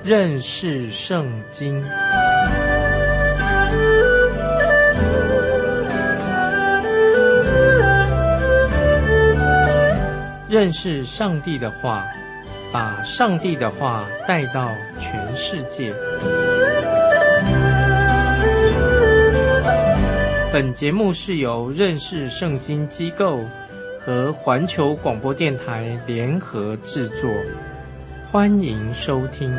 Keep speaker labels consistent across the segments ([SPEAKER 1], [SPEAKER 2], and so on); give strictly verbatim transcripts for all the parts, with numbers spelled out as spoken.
[SPEAKER 1] 认识圣经。认识上帝的话，把上帝的话带到全世界。本节目是由认识圣经机构和环球广播电台联合制作，欢迎收听。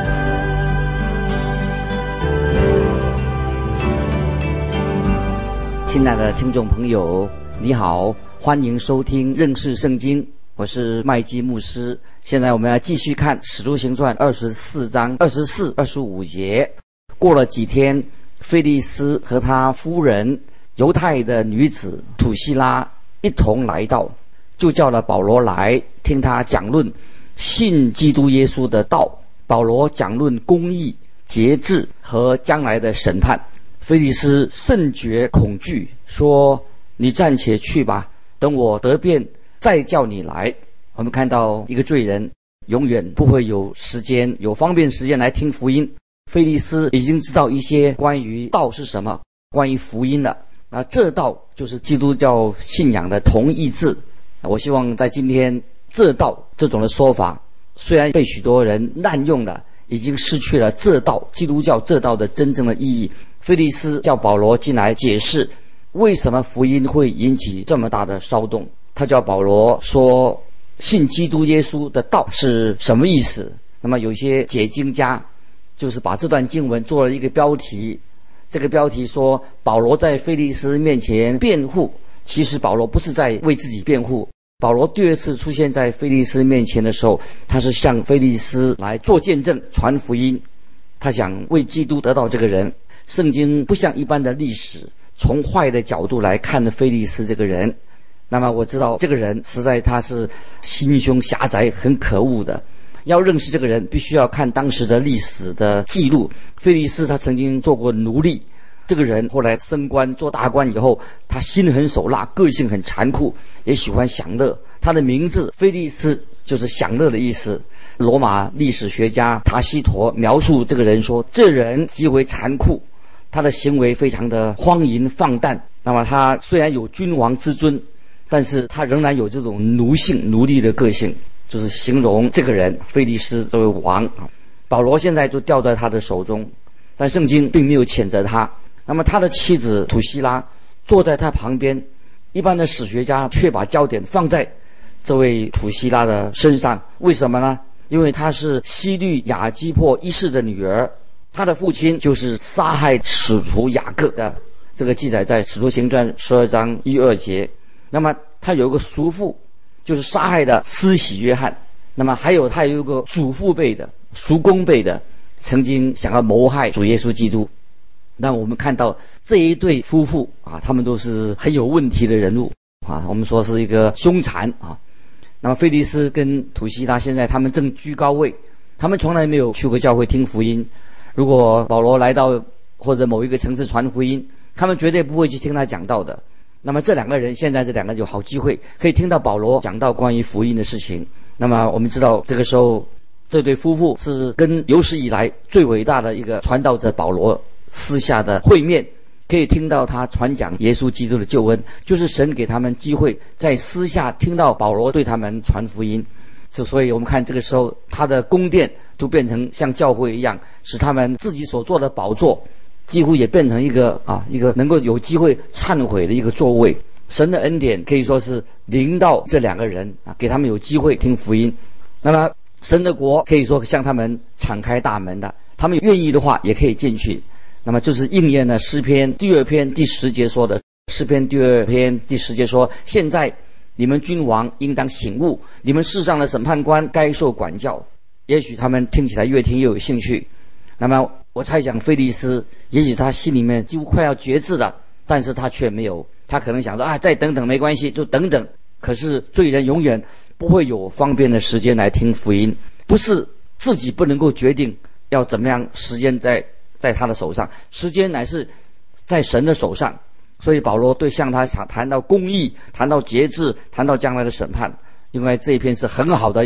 [SPEAKER 2] 亲爱的听众朋友，你好，欢迎收听认识圣经，我是麦基牧师。现在我们要继续看《使徒行传》二十四章二十四、二十五节。过了几天，腓利斯和他夫人犹太的女子土西拉一同来到，就叫了保罗来听他讲论信基督耶稣的道。保罗讲论公义、节制和将来的审判。腓利斯甚觉恐惧，说：你暂且去吧，等我得便再叫你来。我们看到一个罪人永远不会有时间有方便时间来听福音。腓利斯已经知道一些关于道是什么，关于福音了。那这道就是基督教信仰的同义字。我希望在今天这道这种的说法虽然被许多人滥用了，已经失去了这道基督教这道的真正的意义。腓利斯叫保罗进来解释为什么福音会引起这么大的骚动。他叫保罗说信基督耶稣的道是什么意思。那么有些解经家就是把这段经文做了一个标题，这个标题说保罗在腓利斯面前辩护。其实保罗不是在为自己辩护，保罗第二次出现在腓利斯面前的时候，他是向腓利斯来做见证传福音，他想为基督得到这个人。圣经不像一般的历史从坏的角度来看腓利斯这个人。那么我知道这个人实在他是心胸狭窄很可恶的，要认识这个人必须要看当时的历史的记录。腓利斯他曾经做过奴隶，这个人后来升官做大官以后，他心狠手辣，个性很残酷，也喜欢享乐。他的名字腓利斯就是享乐的意思。罗马历史学家塔西佗描述这个人说，这人极为残酷，他的行为非常的荒淫放荡。那么他虽然有君王之尊，但是他仍然有这种奴性奴隶的个性，就是形容这个人腓利斯这位王。保罗现在就掉在他的手中，但圣经并没有谴责他。那么他的妻子土西拉坐在他旁边，一般的史学家却把焦点放在这位土西拉的身上。为什么呢？因为她是西律亚基珀一世的女儿，她的父亲就是杀害使徒雅各的，这个记载在使徒行传十二章一二节。那么他有一个叔父，就是杀害的施洗约翰。那么还有他有一个祖父辈的叔公辈的，曾经想要谋害主耶稣基督。那我们看到这一对夫妇啊，他们都是很有问题的人物啊，我们说是一个凶残啊。那么腓利斯跟土西拉现在他们正居高位，他们从来没有去过教会听福音。如果保罗来到或者某一个城市传福音，他们绝对不会去听他讲道的。那么这两个人现在这两个有好机会可以听到保罗讲到关于福音的事情。那么我们知道这个时候这对夫妇是跟有史以来最伟大的一个传道者保罗私下的会面，可以听到他传讲耶稣基督的救恩，就是神给他们机会在私下听到保罗对他们传福音。所以我们看这个时候他的宫殿就变成像教会一样，使他们自己所做的宝座几乎也变成一个啊一个能够有机会忏悔的一个座位。神的恩典可以说是临到这两个人啊，给他们有机会听福音。那么神的国可以说向他们敞开大门的，他们愿意的话也可以进去。那么就是应验了诗篇第二篇第十节说的。诗篇第二篇第十节说，现在你们君王应当醒悟，你们世上的审判官该受管教。也许他们听起来越听越有兴趣。那么我猜想腓利斯也许他心里面几乎快要决志了，但是他却没有，他可能想说啊，再等等没关系，就等等。可是罪人永远不会有方便的时间来听福音，不是自己不能够决定要怎么样，时间在在他的手上，时间乃是在神的手上。所以保罗对向他谈到公义，谈到节制，谈到将来的审判，因为这一篇是很好的一个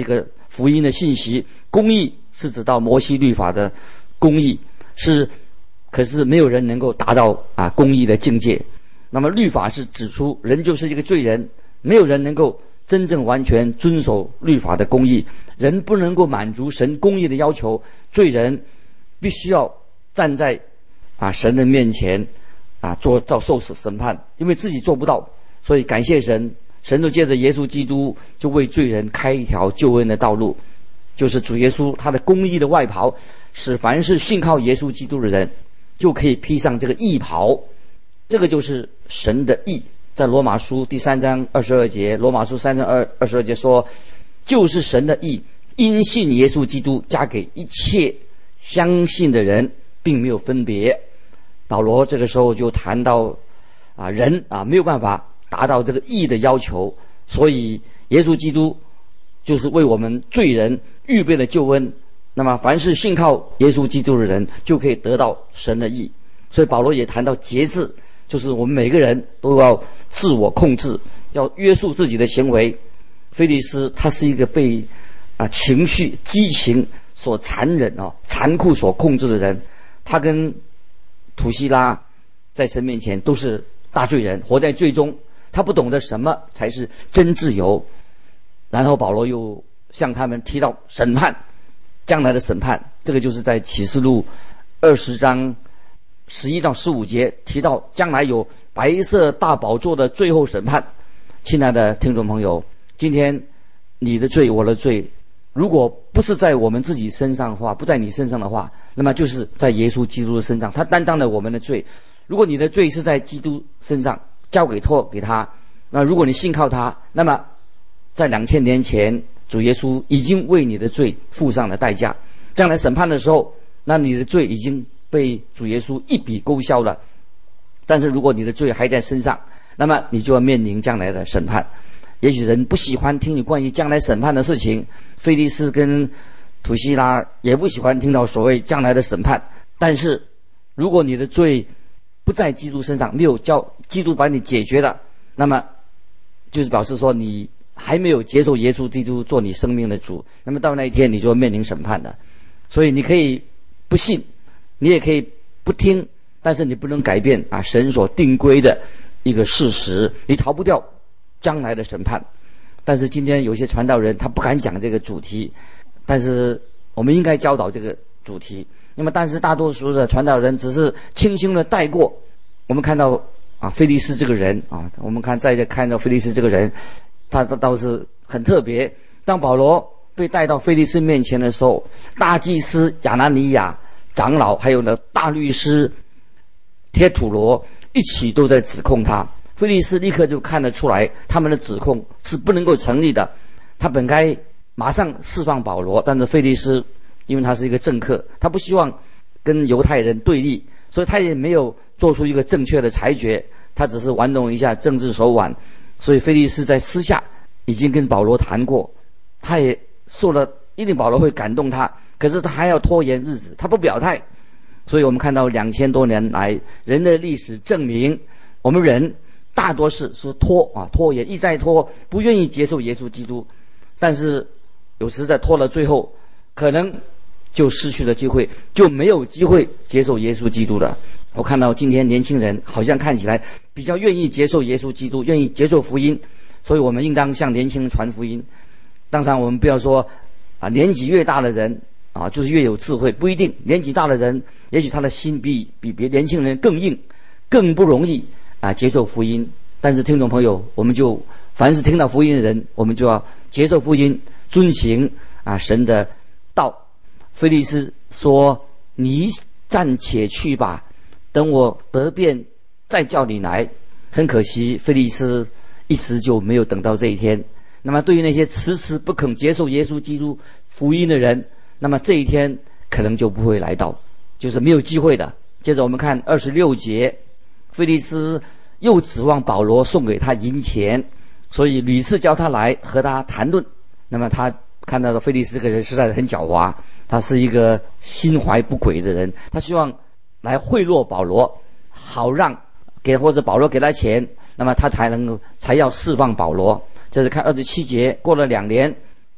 [SPEAKER 2] 福音的信息。公义是指到摩西律法的公义，是可是没有人能够达到啊公义的境界。那么律法是指出人就是一个罪人，没有人能够真正完全遵守律法的公义，人不能够满足神公义的要求，罪人必须要站在啊神的面前啊做遭受死审判，因为自己做不到，所以感谢神，神就借着耶稣基督就为罪人开一条救恩的道路，就是主耶稣他的公义的外袍，使凡是信靠耶稣基督的人就可以披上这个义袍，这个就是神的义。在罗马书第三章二十二节，罗马书三章二二十二节说，就是神的义，因信耶稣基督加给一切相信的人，并没有分别。保罗这个时候就谈到啊人啊没有办法达到这个义的要求，所以耶稣基督就是为我们罪人预备了救恩，那么凡是信靠耶稣基督的人就可以得到神的义。所以保罗也谈到节制，就是我们每个人都要自我控制，要约束自己的行为。菲利斯他是一个被啊情绪激情所残忍啊残酷所控制的人，他跟土希拉在神面前都是大罪人，活在罪中，他不懂得什么才是真自由。然后保罗又向他们提到审判，将来的审判，这个就是在启示录二十章十一到十五节提到将来有白色大宝座的最后审判。亲爱的听众朋友，今天你的罪我的罪如果不是在我们自己身上的话，不在你身上的话，那么就是在耶稣基督的身上，他担当了我们的罪。如果你的罪是在基督身上，交给托给他，那如果你信靠他，那么在两千年前主耶稣已经为你的罪付上了代价，将来审判的时候，那你的罪已经被主耶稣一笔勾销了。但是如果你的罪还在身上，那么你就要面临将来的审判。也许人不喜欢听你关于将来审判的事情，菲利斯跟土希拉也不喜欢听到所谓将来的审判。但是如果你的罪不在基督身上，没有叫基督把你解决了，那么就是表示说你还没有接受耶稣基督做你生命的主，那么到那一天你就要面临审判的。所以你可以不信，你也可以不听，但是你不能改变啊神所定规的一个事实，你逃不掉将来的审判。但是今天有些传道人他不敢讲这个主题，但是我们应该教导这个主题。那么但是大多数的传道人只是轻轻的带过。我们看到啊菲利斯这个人啊，我们看在这看到菲利斯这个人，他倒是很特别。当保罗被带到菲利斯面前的时候，大祭司亚拿尼亚、长老还有呢大律师帖土罗一起都在指控他。菲利斯立刻就看得出来他们的指控是不能够成立的，他本该马上释放保罗，但是菲利斯因为他是一个政客，他不希望跟犹太人对立，所以他也没有做出一个正确的裁决，他只是玩弄一下政治手腕。所以菲利斯在私下已经跟保罗谈过，他也受了一定保罗会感动他，可是他还要拖延日子，他不表态。所以我们看到两千多年来人的历史证明，我们人大多是是拖啊拖延，一再拖，不愿意接受耶稣基督。但是有时在拖了最后，可能就失去了机会，就没有机会接受耶稣基督了。我看到今天年轻人好像看起来比较愿意接受耶稣基督，愿意接受福音，所以我们应当向年轻人传福音。当然我们不要说啊年纪越大的人啊就是越有智慧，不一定。年纪大的人也许他的心比比别年轻人更硬，更不容易啊接受福音。但是听众朋友，我们就凡是听到福音的人，我们就要接受福音，遵行啊神的道。菲利斯说，你暂且去吧，等我得便再叫你来。很可惜菲利斯一时就没有等到这一天。那么对于那些迟迟不肯接受耶稣基督福音的人，那么这一天可能就不会来到，就是没有机会的。接着我们看二十六节，菲利斯又指望保罗送给他银钱，所以屡次叫他来和他谈论。那么他看到的菲利斯这个人实在是很狡猾，他是一个心怀不轨的人，他希望来贿赂保罗，好让给或者保罗给他钱，那么他才能够才要释放保罗。这是看二十七节，过了两年，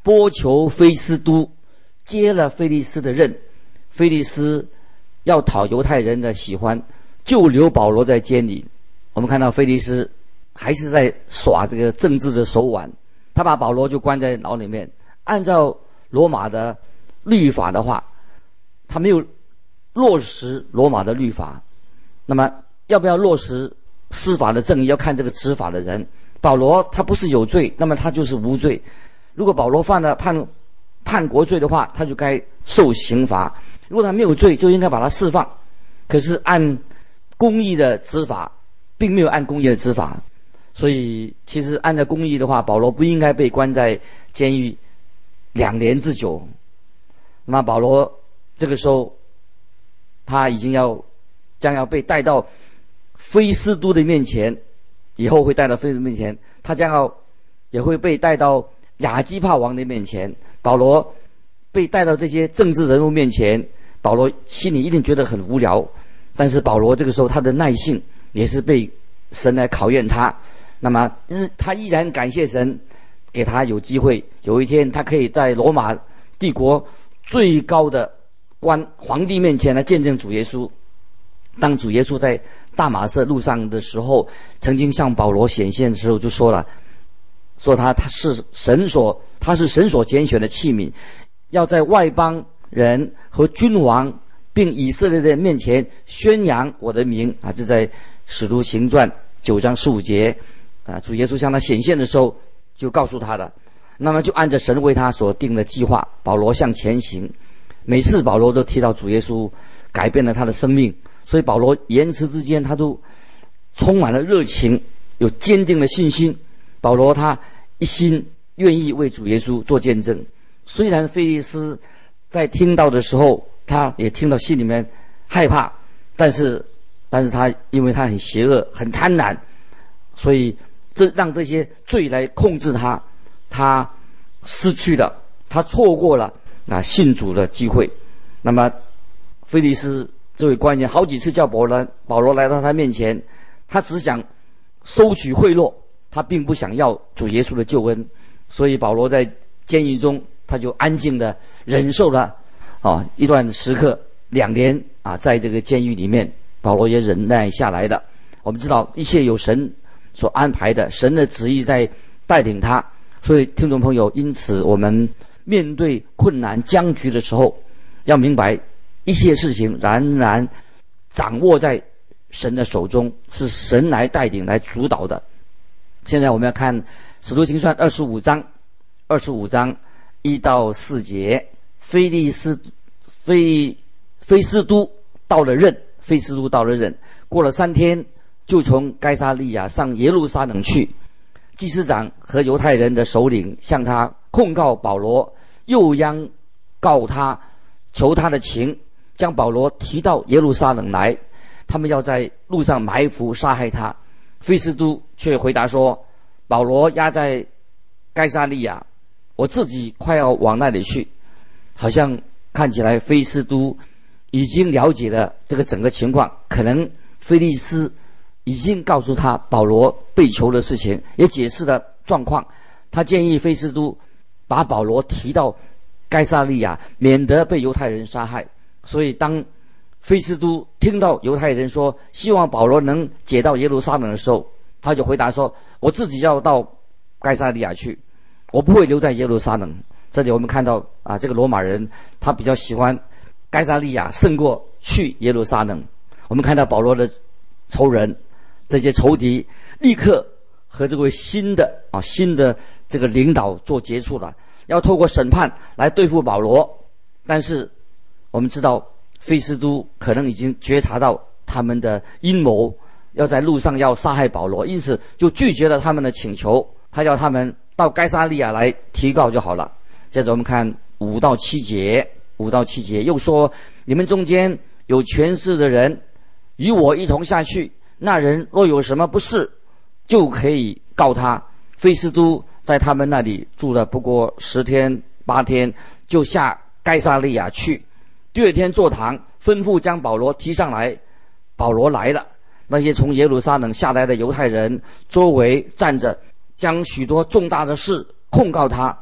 [SPEAKER 2] 波求菲斯都接了菲利斯的任，菲利斯要讨犹太人的喜欢，就留保罗在监里。我们看到菲利斯还是在耍这个政治的手腕，他把保罗就关在牢里面。按照罗马的律法的话，他没有落实罗马的律法，那么要不要落实司法的正义，要看这个执法的人。保罗他不是有罪，那么他就是无罪。如果保罗犯了叛叛国罪的话，他就该受刑罚；如果他没有罪，就应该把他释放。可是按公义的执法，并没有按公义的执法，所以其实按照公义的话，保罗不应该被关在监狱两年之久。那么保罗这个时候，他已经要将要被带到菲斯都的面前，以后会带到菲斯都面前，他将要也会被带到亚基帕王的面前。保罗被带到这些政治人物面前，保罗心里一定觉得很无聊，但是保罗这个时候他的耐性也是被神来考验他。那么他依然感谢神给他有机会，有一天他可以在罗马帝国最高的官皇帝面前来见证主耶稣。当主耶稣在大马色路上的时候，曾经向保罗显现的时候就说了，说他他是神所他是神所拣选的器皿，要在外邦人和君王并以色列人面前宣扬我的名啊！这在使徒行传九章十五节啊，主耶稣向他显现的时候就告诉他的。那么就按着神为他所定的计划，保罗向前行。每次保罗都提到主耶稣改变了他的生命，所以保罗言辞之间他都充满了热情，有坚定的信心。保罗他一心愿意为主耶稣做见证。虽然腓利斯在听到的时候，他也听到心里面害怕，但是但是他因为他很邪恶很贪婪，所以这让这些罪来控制他，他失去了，他错过了啊信主的机会。那么腓利斯这位官员好几次叫保罗保罗来到他面前，他只想收取贿赂，他并不想要主耶稣的救恩。所以保罗在监狱中，他就安静的忍受了啊一段时刻，两年啊，在这个监狱里面，保罗也忍耐下来的。我们知道一切有神所安排的，神的旨意在带领他。所以听众朋友，因此我们面对困难僵局的时候，要明白一切事情仍然掌握在神的手中，是神来带领来主导的。现在我们要看使徒行传二十五章二十五章一到四节。菲利斯菲菲斯都到了任，菲斯都到了任，过了三天，就从该撒利亚上耶路撒冷去。祭司长和犹太人的首领向他控告保罗，又央告他，求他的情，将保罗提到耶路撒冷来，他们要在路上埋伏杀害他。菲斯都却回答说，保罗押在该撒利亚，我自己快要往那里去。好像看起来菲斯都已经了解了这个整个情况，可能菲利斯已经告诉他保罗被囚的事情，也解释了状况。他建议菲斯都把保罗提到该撒利亚，免得被犹太人杀害。所以当菲斯都听到犹太人说希望保罗能解到耶路撒冷的时候，他就回答说，我自己要到该撒利亚去，我不会留在耶路撒冷。这里我们看到啊，这个罗马人他比较喜欢该撒利亚胜过去耶路撒冷。我们看到保罗的仇人，这些仇敌立刻和这位新的啊新的这个领导做接触了，要透过审判来对付保罗。但是我们知道菲斯都可能已经觉察到他们的阴谋，要在路上要杀害保罗，因此就拒绝了他们的请求，他要他们到该撒利亚来提告就好了。接着我们看五到七节，五到七节又说，你们中间有权势的人与我一同下去，那人若有什么不是，就可以告他。菲斯都在他们那里住了不过十天八天，就下该撒利亚去。第二天坐堂，吩咐将保罗提上来。保罗来了，那些从耶路撒冷下来的犹太人周围站着，将许多重大的事控告他。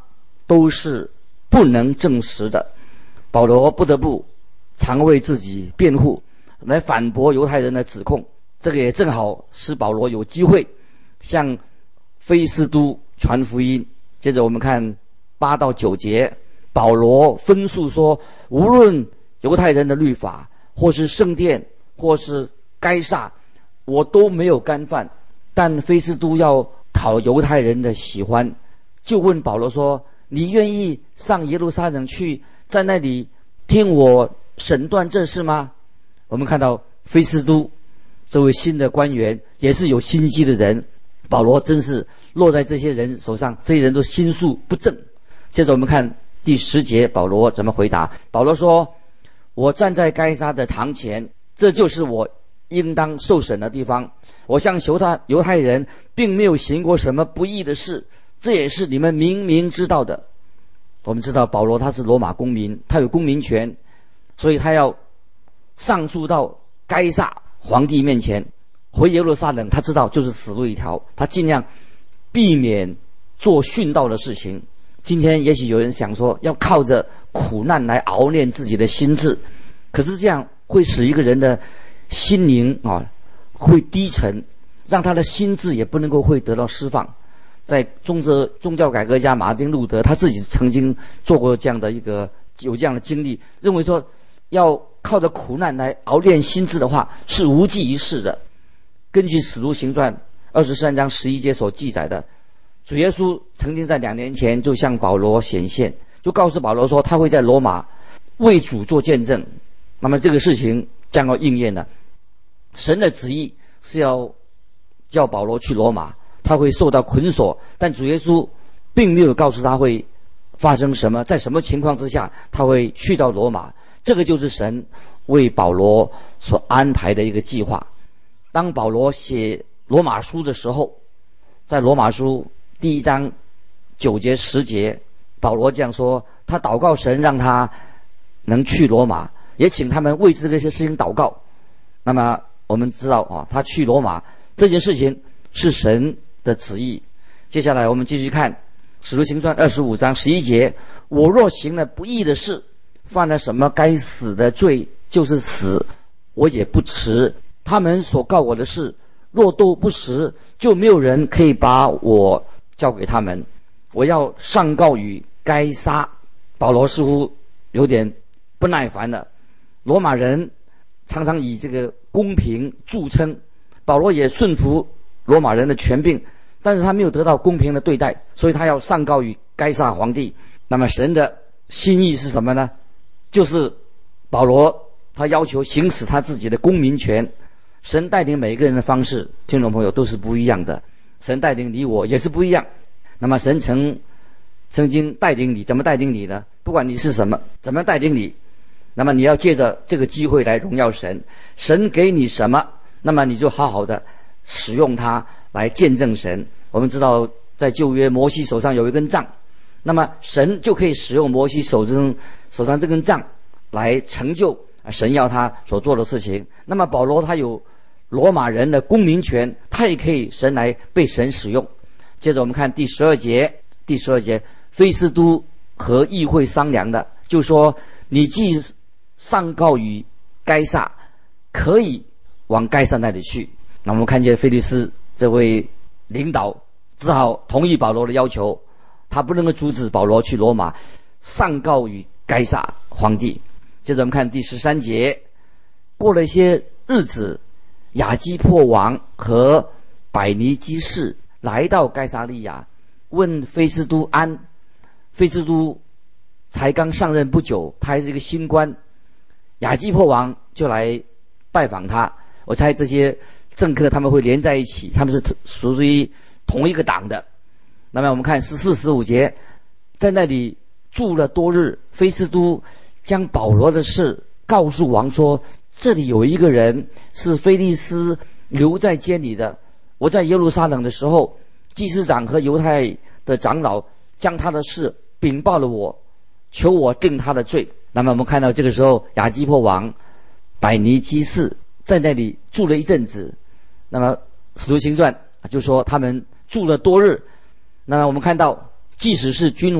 [SPEAKER 2] 都是不能证实的。保罗不得不常为自己辩护，来反驳犹太人的指控。这个也正好使保罗有机会向菲斯都传福音。接着我们看八到九节，保罗分述说，无论犹太人的律法，或是圣殿，或是该撒，我都没有干犯。但菲斯都要讨犹太人的喜欢，就问保罗说，你愿意上耶路撒冷去，在那里听我审断这事吗？我们看到菲斯都这位新的官员也是有心机的人，保罗真是落在这些人手上，这些人都心术不正。接着我们看第十节，保罗怎么回答？保罗说，我站在该撒的堂前，这就是我应当受审的地方。我向犹太犹太人并没有行过什么不义的事，这也是你们明明知道的。我们知道保罗他是罗马公民，他有公民权，所以他要上诉到该撒皇帝面前，回耶路撒冷，他知道就是死路一条，他尽量避免做殉道的事情。今天也许有人想说，要靠着苦难来熬炼自己的心智，可是这样会使一个人的心灵啊会低沉，让他的心智也不能够会得到释放。在宗教宗教改革家马丁路德他自己曾经做过这样的一个有这样的经历，认为说要靠着苦难来熬炼心智的话是无济于事的。根据使徒行传二十三章十一节所记载的，主耶稣曾经在两年前就向保罗显现，就告诉保罗说他会在罗马为主做见证。那么这个事情将要应验了，神的旨意是要叫保罗去罗马，他会受到捆锁，但主耶稣并没有告诉他会发生什么，在什么情况之下他会去到罗马。这个就是神为保罗所安排的一个计划。当保罗写罗马书的时候，在罗马书第一章九节十节，保罗这样说，他祷告神让他能去罗马，也请他们为这些事情祷告。那么我们知道啊，他去罗马这件事情是神的旨意。接下来我们继续看使徒行传二十五章十一节，我若行了不义的事，犯了什么该死的罪，就是死，我也不迟。他们所告我的事，若都不实，就没有人可以把我交给他们。我要上告于该撒。保罗似乎有点不耐烦了。罗马人常常以这个公平著称，保罗也顺服罗马人的权柄，但是他没有得到公平的对待，所以他要上告于该撒皇帝。那么神的心意是什么呢？就是保罗他要求行使他自己的公民权。神带领每一个人的方式，听众朋友，都是不一样的。神带领你我也是不一样。那么神曾曾经带领你，怎么带领你呢？不管你是什么，怎么带领你，那么你要借着这个机会来荣耀神。神给你什么，那么你就好好的使用它来见证神。我们知道在旧约摩西手上有一根杖，那么神就可以使用摩西手中手上这根杖来成就神要他所做的事情。那么保罗他有罗马人的公民权，他也可以神来被神使用。接着我们看第十二节，第十二节，菲斯都和议会商量的，就说你既上告于该撒，可以往该撒那里去。那我们看见菲利斯这位领导只好同意保罗的要求，他不能够阻止保罗去罗马上告于该撒皇帝。接着我们看第十三节，过了一些日子，亚基破王和百尼基士来到该撒利亚，问菲斯都安。菲斯都才刚上任不久，他还是一个新官，亚基破王就来拜访他。我猜这些政客他们会连在一起，他们是属于同一个党的。那么我们看十四、十五节，在那里住了多日，菲斯都将保罗的事告诉王说，这里有一个人是菲利斯留在监里的。我在耶路撒冷的时候，祭司长和犹太的长老将他的事禀报了我，求我定他的罪。那么我们看到这个时候，亚基破王、百尼基士在那里住了一阵子。那么使徒行传就说他们住了多日。那么我们看到，即使是君王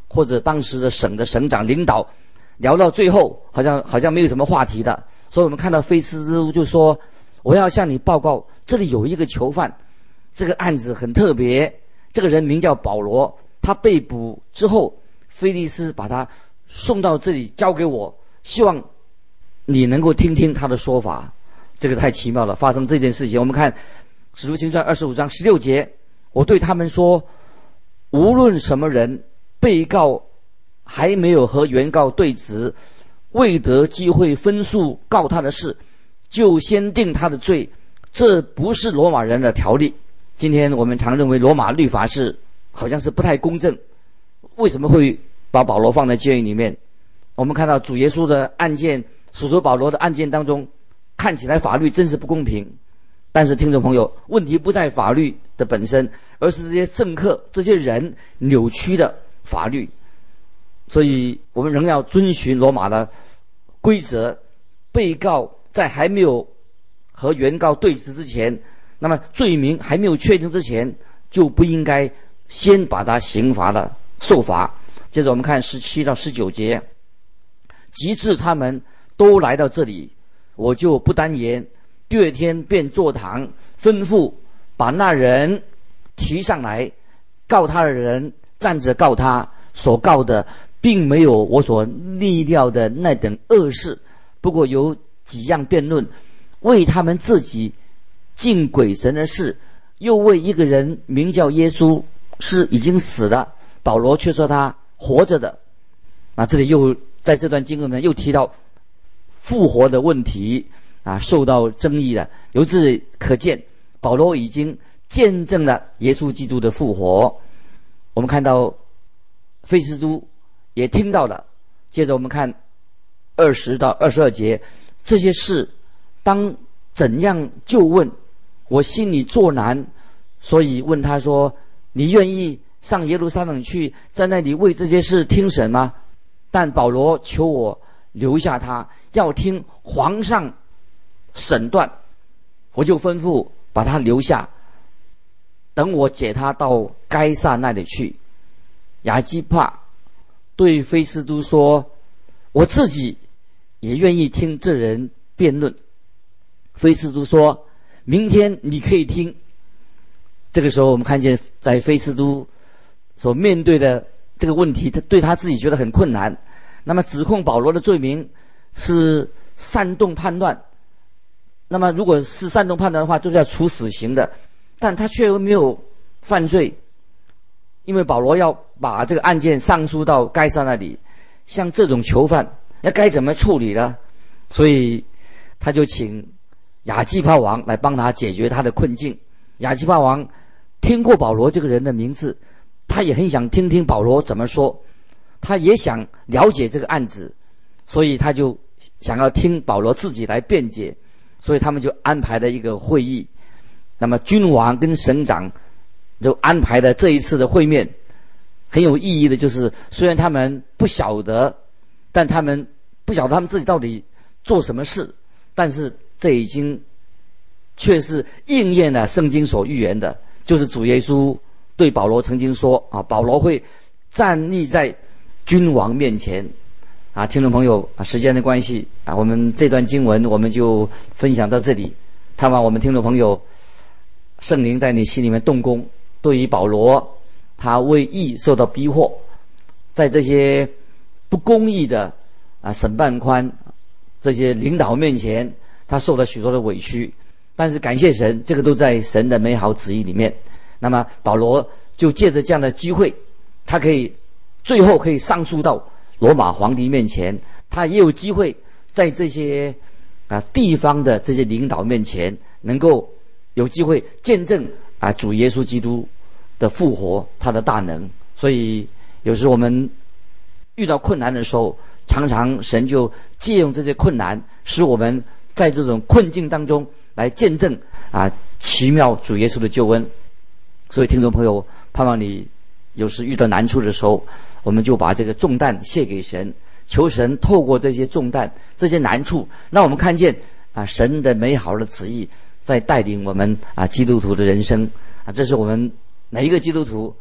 [SPEAKER 2] 或者当时的省的省长领导，聊到最后好像好像没有什么话题的。所以我们看到菲斯都就说，我要向你报告，这里有一个囚犯，这个案子很特别，这个人名叫保罗，他被捕之后，菲利斯把他送到这里交给我，希望你能够听听他的说法。这个太奇妙了，发生这件事情。我们看使徒行传二十五章十六节，我对他们说，无论什么人，被告还没有和原告对质，未得机会分诉告他的事，就先定他的罪，这不是罗马人的条例。今天我们常认为罗马律法是好像是不太公正，为什么会把保罗放在监狱里面？我们看到主耶稣的案件，使徒保罗的案件当中，看起来法律真是不公平。但是听众朋友，问题不在法律的本身，而是这些政客这些人扭曲的法律。所以我们仍要遵循罗马的规则，被告在还没有和原告对质之前，那么罪名还没有确定之前，就不应该先把他刑罚了受罚。接着我们看十七到十九节，及至他们都来到这里，我就不单言，第二天便坐堂，吩咐把那人提上来，告他的人站着告他，所告的并没有我所逆料的那等恶事，不过有几样辩论，为他们自己敬鬼神的事，又为一个人名叫耶稣，是已经死了，保罗却说他活着的。啊，这里又在这段经文呢又提到复活的问题啊，受到争议了。由此可见，保罗已经见证了耶稣基督的复活。我们看到菲斯都也听到了。接着我们看二十到二十二节，这些事当怎样就问？我心里作难，所以问他说，你愿意上耶路撒冷去，在那里为这些事听审吗？但保罗求我留下他，要听皇上审断，我就吩咐把他留下，等我解他到该撒那里去。亚基帕对菲斯都说，我自己也愿意听这人辩论。菲斯都说，明天你可以听。这个时候我们看见在菲斯都所面对的这个问题，他对他自己觉得很困难。那么指控保罗的罪名是煽动叛乱，那么如果是煽动叛乱的话，就是要处死刑的，但他却没有犯罪，因为保罗要把这个案件上诉到该撒那里，像这种囚犯要该怎么处理呢？所以他就请亚基帕王来帮他解决他的困境。亚基帕王听过保罗这个人的名字，他也很想听听保罗怎么说，他也想了解这个案子，所以他就想要听保罗自己来辩解。所以他们就安排了一个会议，那么君王跟省长就安排了这一次的会面。很有意义的就是，虽然他们不晓得，但他们不晓得他们自己到底做什么事，但是这已经却是应验了圣经所预言的，就是主耶稣对保罗曾经说啊，保罗会站立在君王面前。啊，听众朋友啊，时间的关系啊，我们这段经文我们就分享到这里。盼望我们听众朋友，圣灵在你心里面动工，对于保罗他为义受到逼迫，在这些不公义的啊审判官这些领导面前，他受了许多的委屈，但是感谢神，这个都在神的美好旨意里面。那么保罗就借着这样的机会，他可以最后可以上诉到罗马皇帝面前，他也有机会在这些啊地方的这些领导面前，能够有机会见证啊主耶稣基督的复活，他的大能。所以有时我们遇到困难的时候，常常神就借用这些困难，使我们在这种困境当中来见证啊奇妙主耶稣的救恩。所以听众朋友，盼望你有时遇到难处的时候，我们就把这个重担卸给神，求神透过这些重担这些难处，让我们看见啊神的美好的旨意在带领我们啊基督徒的人生啊。这是我们每一个基督徒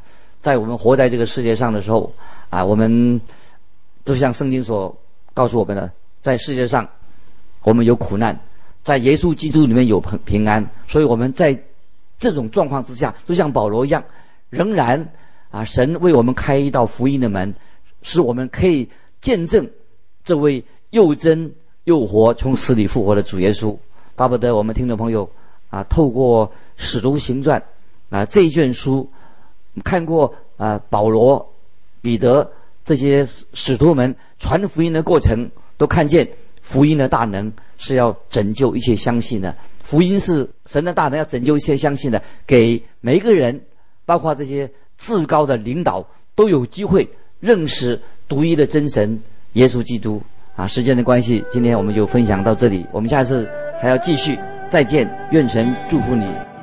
[SPEAKER 2] 在我们活在这个世界上的时候啊，我们就像圣经所告诉我们的，在世界上我们有苦难，在耶稣基督里面有平安。所以我们在这种状况之下，就像保罗一样，仍然啊，神为我们开一道福音的门，使我们可以见证这位又真又活从死里复活的主耶稣。巴不得我们听众朋友啊，透过使徒行传啊这一卷书，看过啊保罗、彼得这些使徒们传福音的过程，都看见福音的大能是要拯救一切相信的。福音是神的大能，要拯救一切相信的，给每一个人，包括这些至高的领导，都有机会认识独一的真神耶稣基督啊。时间的关系，今天我们就分享到这里，我们下次还要继续。再见，愿神祝福你。